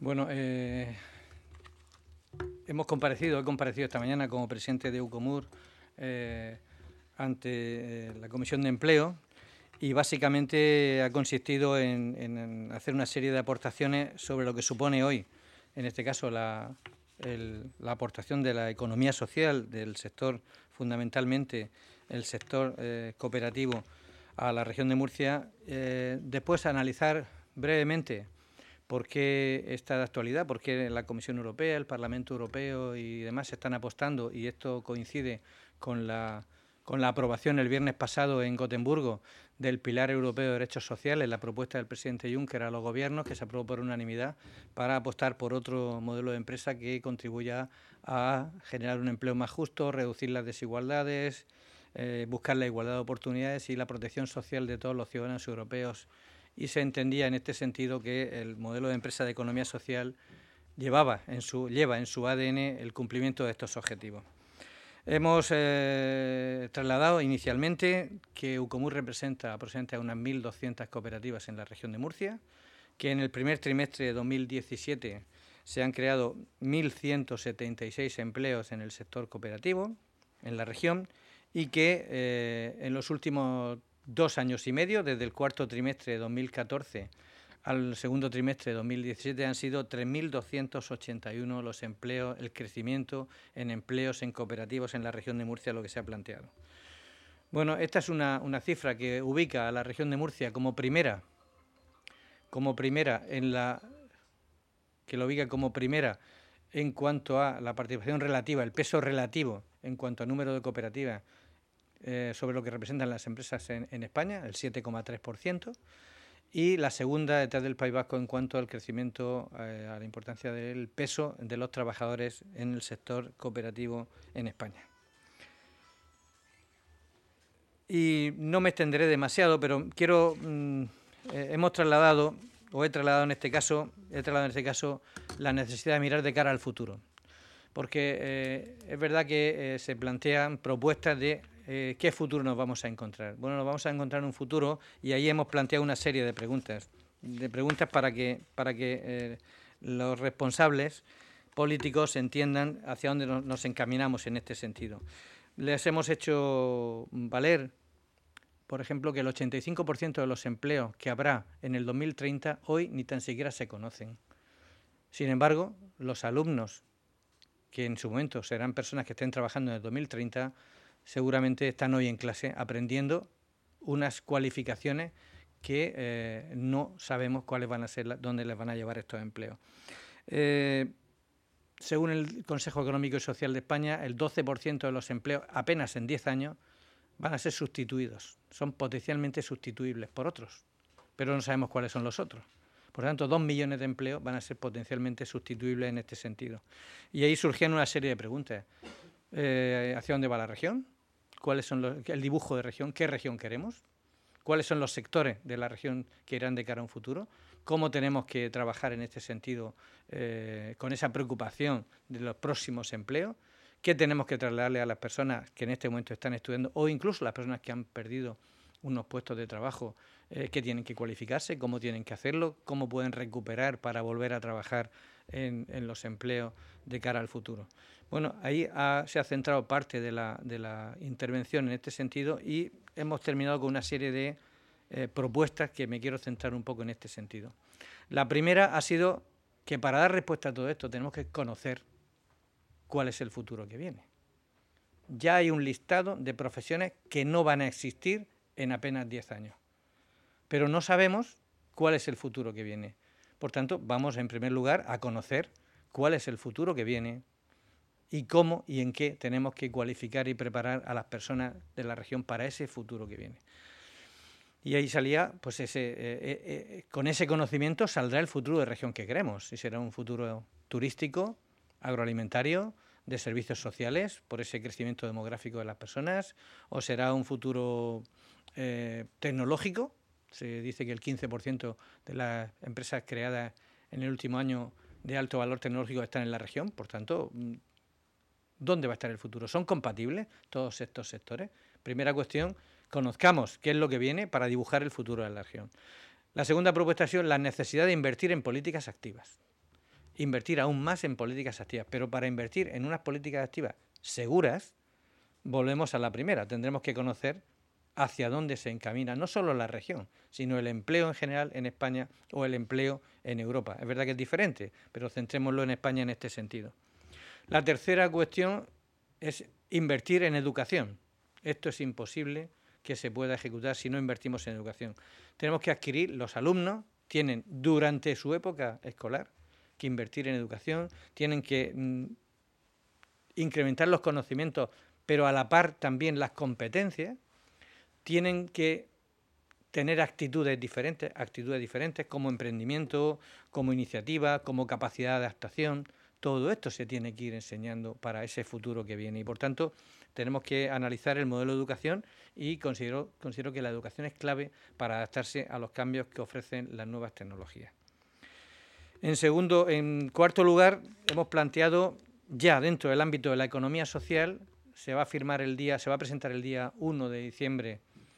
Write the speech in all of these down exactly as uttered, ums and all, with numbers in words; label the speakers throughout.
Speaker 1: Bueno, eh, hemos comparecido, he comparecido esta mañana como presidente de UCOMUR eh, ante eh, la Comisión de Empleo y básicamente ha consistido en, en hacer una serie de aportaciones sobre lo que supone hoy, en este caso, la, el, la aportación de la economía social del sector, fundamentalmente el sector eh, cooperativo, a la región de Murcia. Eh, después analizar brevemente por qué está de actualidad, por qué la Comisión Europea, el Parlamento Europeo y demás están apostando, y esto coincide con la, con la aprobación el viernes pasado en Gotemburgo del Pilar Europeo de Derechos Sociales, la propuesta del presidente Juncker a los gobiernos, que se aprobó por unanimidad, para apostar por otro modelo de empresa que contribuya a generar un empleo más justo, reducir las desigualdades, eh, buscar la igualdad de oportunidades y la protección social de todos los ciudadanos europeos. Y se entendía en este sentido que el modelo de empresa de economía social llevaba en su, lleva en su A D N el cumplimiento de estos objetivos. Hemos eh, trasladado inicialmente que UCOMUR representa aproximadamente a unas mil doscientas cooperativas en la región de Murcia, que en el primer trimestre de dos mil diecisiete se han creado mil ciento setenta y seis empleos en el sector cooperativo en la región y que eh, en los últimos dos años y medio, desde el cuarto trimestre de dos mil catorce al segundo trimestre de dos mil diecisiete, han sido tres mil doscientos ochenta y uno los empleos, el crecimiento en empleos en cooperativos en la región de Murcia, lo que se ha planteado. Bueno, esta es una, una cifra que ubica a la región de Murcia como primera, como primera en la que lo ubica como primera en cuanto a la participación relativa, el peso relativo en cuanto a número de cooperativas eh, sobre lo que representan las empresas en, en España, el siete coma tres por ciento, y la segunda detrás del País Vasco en cuanto al crecimiento, eh, a la importancia del peso de los trabajadores en el sector cooperativo en España. Y no me extenderé demasiado, pero quiero, mm, eh, hemos trasladado, o he trasladado en este caso, he trasladado en este caso la necesidad de mirar de cara al futuro. Porque eh, es verdad que eh, se plantean propuestas de eh, qué futuro nos vamos a encontrar. Bueno, nos vamos a encontrar un futuro y ahí hemos planteado una serie de preguntas, de preguntas para que, para que eh, los responsables políticos entiendan hacia dónde nos, nos encaminamos en este sentido. Les hemos hecho valer, por ejemplo, que el ochenta y cinco por ciento de los empleos que habrá en el dos mil treinta hoy ni tan siquiera se conocen. Sin embargo, los alumnos que en su momento serán personas que estén trabajando en el dos mil treinta, seguramente están hoy en clase aprendiendo unas cualificaciones que eh, no sabemos cuáles van a ser, dónde les van a llevar estos empleos. Eh, según el Consejo Económico y Social de España, el doce por ciento de los empleos, apenas en diez años, van a ser sustituidos. Son potencialmente sustituibles por otros, pero no sabemos cuáles son los otros. Por lo tanto, dos millones de empleos van a ser potencialmente sustituibles en este sentido. Y ahí surgían una serie de preguntas. Eh, ¿Hacia dónde va la región? ¿Cuáles son los, el dibujo de región? ¿Qué región queremos? ¿Cuáles son los sectores de la región que irán de cara a un futuro? ¿Cómo tenemos que trabajar en este sentido eh, con esa preocupación de los próximos empleos? ¿Qué tenemos que trasladarle a las personas que en este momento están estudiando o incluso las personas que han perdido unos puestos de trabajo, eh, que tienen que cualificarse, cómo tienen que hacerlo, cómo pueden recuperar para volver a trabajar en, en los empleos de cara al futuro? Bueno, ahí ha, se ha centrado parte de la, de la intervención en este sentido y hemos terminado con una serie de eh, propuestas que me quiero centrar un poco en este sentido. La primera ha sido que para dar respuesta a todo esto tenemos que conocer cuál es el futuro que viene. Ya hay un listado de profesiones que no van a existir en apenas diez años. Pero no sabemos cuál es el futuro que viene. Por tanto, vamos en primer lugar a conocer cuál es el futuro que viene y cómo y en qué tenemos que cualificar y preparar a las personas de la región para ese futuro que viene. Y ahí salía, pues ese, eh, eh, con ese conocimiento saldrá el futuro de región que queremos. Si será un futuro turístico, agroalimentario, de servicios sociales, por ese crecimiento demográfico de las personas, o será un futuro eh, tecnológico. Se dice que el quince por ciento de las empresas creadas en el último año de alto valor tecnológico están en la región. Por tanto, ¿dónde va a estar el futuro? ¿Son compatibles todos estos sectores? Primera cuestión, conozcamos qué es lo que viene para dibujar el futuro de la región. La segunda propuesta ha sido la necesidad de invertir en políticas activas. invertir aún más en políticas activas. Pero para invertir en unas políticas activas seguras, volvemos a la primera. Tendremos que conocer hacia dónde se encamina no solo la región, sino el empleo en general en España o el empleo en Europa. Es verdad que es diferente, pero centrémoslo en España en este sentido. La tercera cuestión es invertir en educación. Esto es imposible que se pueda ejecutar si no invertimos en educación. Tenemos que adquirir, los alumnos tienen durante su época escolar que invertir en educación, tienen que mm, incrementar los conocimientos, pero a la par también las competencias, tienen que tener actitudes diferentes, actitudes diferentes como emprendimiento, como iniciativa, como capacidad de adaptación. Todo esto se tiene que ir enseñando para ese futuro que viene y, por tanto, tenemos que analizar el modelo de educación y considero, considero que la educación es clave para adaptarse a los cambios que ofrecen las nuevas tecnologías. En segundo, en cuarto lugar, hemos planteado ya dentro del ámbito de la economía social, se va a firmar el día, se va a presentar el día uno de diciembre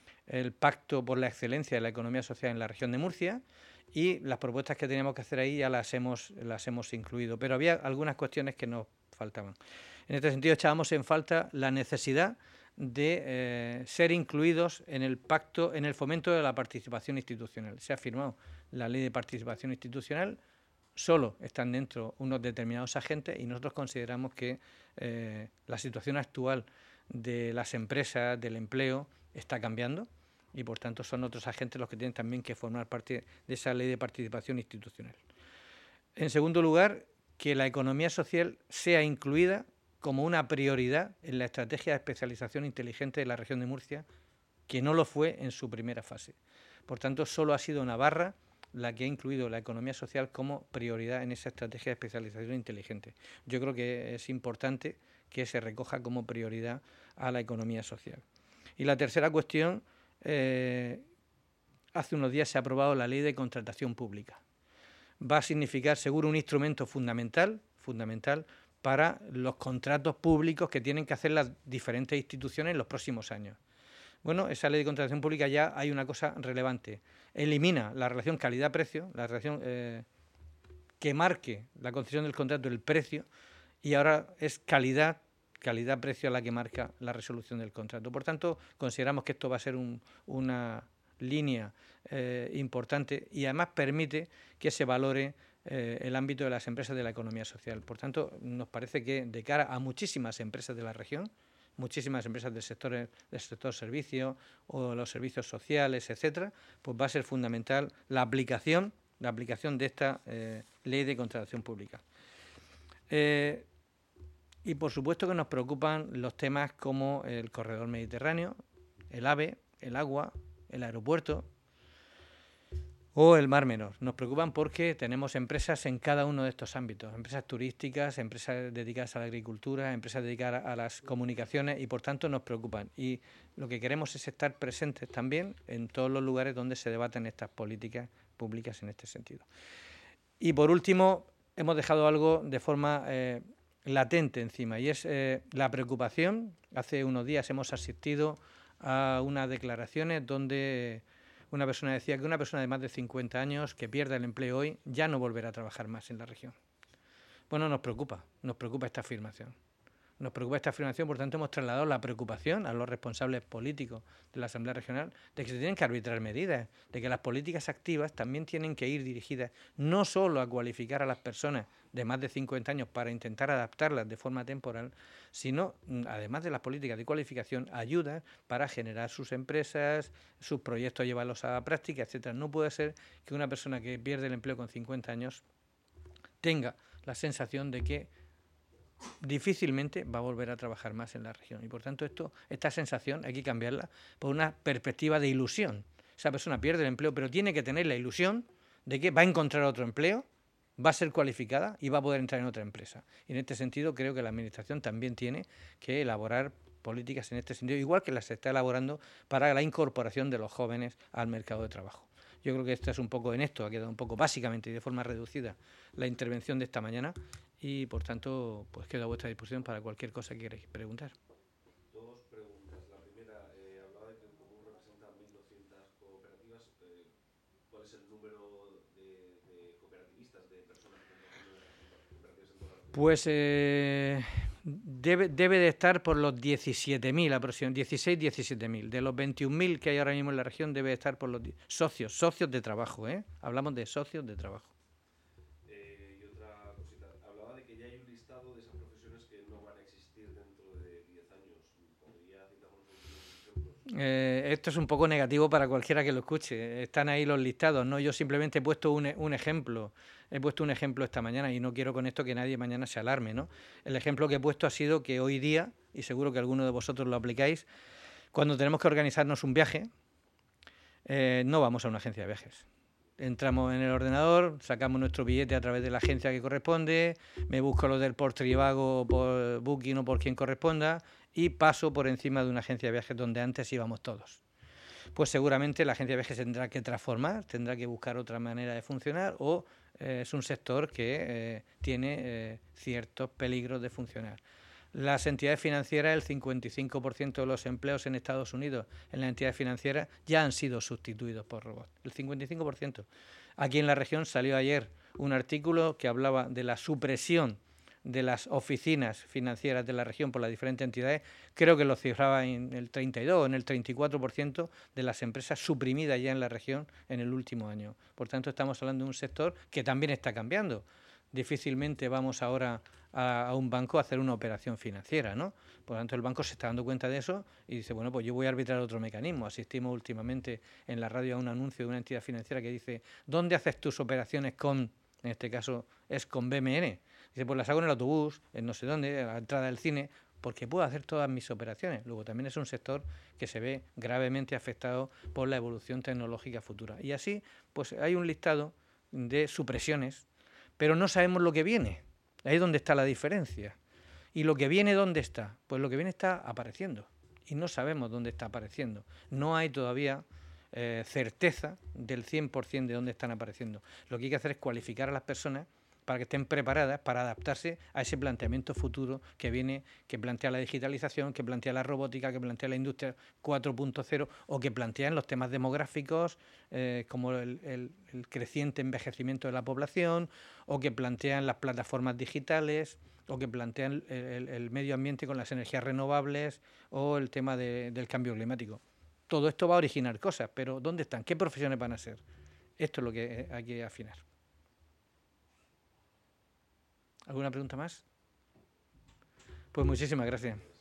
Speaker 1: el Pacto por la Excelencia de la Economía Social en la región de Murcia, y las propuestas que teníamos que hacer ahí ya las hemos, las hemos incluido, pero había algunas cuestiones que nos faltaban. En este sentido, echábamos en falta la necesidad de eh, ser incluidos en el pacto, en el fomento de la participación institucional. Se ha firmado la Ley de Participación Institucional, solo están dentro unos determinados agentes y nosotros consideramos que eh, la situación actual de las empresas, del empleo, está cambiando y por tanto son otros agentes los que tienen también que formar parte de esa ley de participación institucional. En segundo lugar, que la economía social sea incluida como una prioridad en la estrategia de especialización inteligente de la región de Murcia, que no lo fue en su primera fase. Por tanto, solo ha sido Navarra la que ha incluido la economía social como prioridad en esa estrategia de especialización inteligente. Yo creo que es importante que se recoja como prioridad a la economía social. Y la tercera cuestión, eh, hace unos días se ha aprobado la Ley de Contratación Pública. Va a significar seguro un instrumento fundamental, fundamental para los contratos públicos que tienen que hacer las diferentes instituciones en los próximos años. Bueno, esa Ley de Contratación Pública ya hay una cosa relevante. Elimina la relación calidad-precio, la relación eh, que marque la concesión del contrato el precio, y ahora es calidad calidad-precio a la que marca la resolución del contrato. Por tanto, consideramos que esto va a ser un, una línea eh, importante y además permite que se valore eh, el ámbito de las empresas de la economía social. Por tanto, nos parece que de cara a muchísimas empresas de la región, muchísimas empresas del sector, del sector servicio o los servicios sociales, etcétera, pues va a ser fundamental la aplicación, la aplicación de esta eh, ley de contratación pública. Eh, Y por supuesto que nos preocupan los temas como el corredor mediterráneo, el AVE, el agua, el aeropuerto o el Mar Menor. Nos preocupan porque tenemos empresas en cada uno de estos ámbitos, empresas turísticas, empresas dedicadas a la agricultura, empresas dedicadas a las comunicaciones y por tanto nos preocupan. Y lo que queremos es estar presentes también en todos los lugares donde se debaten estas políticas públicas en este sentido. Y por último, hemos dejado algo de forma eh, latente encima y es eh, la preocupación. Hace unos días hemos asistido a unas declaraciones donde una persona decía que una persona de más de cincuenta años que pierda el empleo hoy ya no volverá a trabajar más en la región. Bueno, nos preocupa, nos preocupa esta afirmación. Nos preocupa esta afirmación, por tanto hemos trasladado la preocupación a los responsables políticos de la Asamblea Regional de que se tienen que arbitrar medidas, de que las políticas activas también tienen que ir dirigidas no solo a cualificar a las personas de más de cincuenta años para intentar adaptarlas de forma temporal, sino, además de las políticas de cualificación, ayudas para generar sus empresas, sus proyectos, llevarlos a la práctica, etcétera. No puede ser que una persona que pierde el empleo con cincuenta años tenga la sensación de que difícilmente va a volver a trabajar más en la región. Y por tanto esto, esta sensación hay que cambiarla por una perspectiva de ilusión. Esa persona pierde el empleo, pero tiene que tener la ilusión de que va a encontrar otro empleo, va a ser cualificada y va a poder entrar en otra empresa. Y en este sentido creo que la Administración también tiene que elaborar políticas en este sentido, igual que las está elaborando para la incorporación de los jóvenes al mercado de trabajo. Yo creo que esto es un poco en esto, ha quedado un poco básicamente y de forma reducida la intervención de esta mañana y por tanto pues quedo a vuestra disposición para cualquier cosa que queráis preguntar.
Speaker 2: Dos preguntas. La primera, eh, hablaba de que el Común representa mil doscientas cooperativas. Eh, ¿Cuál es el número de, de cooperativistas, de personas que compran la cooperativa?
Speaker 1: Pues eh, debe, debe de estar por los diecisiete mil aproximadamente, dieciséis, diecisiete mil. De los veintiún mil que hay ahora mismo en la región debe de estar por los socios, socios de trabajo, ¿eh? Hablamos de socios de trabajo.
Speaker 2: Eh, y otra cosita, hablaba de que ya hay un listado de esas profesiones que no van a existir dentro de diez años. ¿Podría citarnos algunos ejemplos?
Speaker 1: Eh, esto es un poco negativo para cualquiera que lo escuche. Están ahí los listados, ¿no? Yo simplemente he puesto un, un ejemplo. He puesto un ejemplo esta mañana y no quiero con esto que nadie mañana se alarme, ¿no? El ejemplo que he puesto ha sido que hoy día, y seguro que alguno de vosotros lo aplicáis, cuando tenemos que organizarnos un viaje, eh, no vamos a una agencia de viajes. Entramos en el ordenador, sacamos nuestro billete a través de la agencia que corresponde, me busco los del por Trivago, por Booking o por quien corresponda y paso por encima de una agencia de viajes donde antes íbamos todos. Pues seguramente la agencia de viajes tendrá que transformar, tendrá que buscar otra manera de funcionar o eh, es un sector que eh, tiene eh, ciertos peligros de funcionar. Las entidades financieras, el cincuenta y cinco por ciento de los empleos en Estados Unidos en las entidades financieras ya han sido sustituidos por robots. El cincuenta y cinco por ciento. Aquí en la región salió ayer un artículo que hablaba de la supresión de las oficinas financieras de la región por las diferentes entidades. Creo que lo cifraba en el treinta y dos, en el treinta y cuatro por ciento de las empresas suprimidas ya en la región en el último año. Por tanto, estamos hablando de un sector que también está cambiando. Difícilmente vamos ahora a, a un banco a hacer una operación financiera, ¿no? Por lo tanto, el banco se está dando cuenta de eso y dice, bueno, pues yo voy a arbitrar otro mecanismo. Asistimos últimamente en la radio a un anuncio de una entidad financiera que dice, ¿dónde haces tus operaciones con, en este caso es con B M N? Dice, pues las hago en el autobús, en no sé dónde, a la entrada del cine, porque puedo hacer todas mis operaciones. Luego también es un sector que se ve gravemente afectado por la evolución tecnológica futura. Y así, pues hay un listado de supresiones, pero no sabemos lo que viene. Ahí es donde está la diferencia. ¿Y lo que viene dónde está? Pues lo que viene está apareciendo. Y no sabemos dónde está apareciendo. No hay todavía eh, certeza del cien por ciento de dónde están apareciendo. Lo que hay que hacer es cualificar a las personas para que estén preparadas para adaptarse a ese planteamiento futuro que viene, que plantea la digitalización, que plantea la robótica, que plantea la industria cuatro punto cero o que plantean los temas demográficos eh, como el, el, el creciente envejecimiento de la población o que plantean las plataformas digitales o que plantean el, el, el medio ambiente con las energías renovables o el tema de, del cambio climático. Todo esto va a originar cosas, pero ¿dónde están? ¿Qué profesiones van a ser? Esto es lo que hay que afinar. ¿Alguna pregunta más? Pues muchísimas gracias.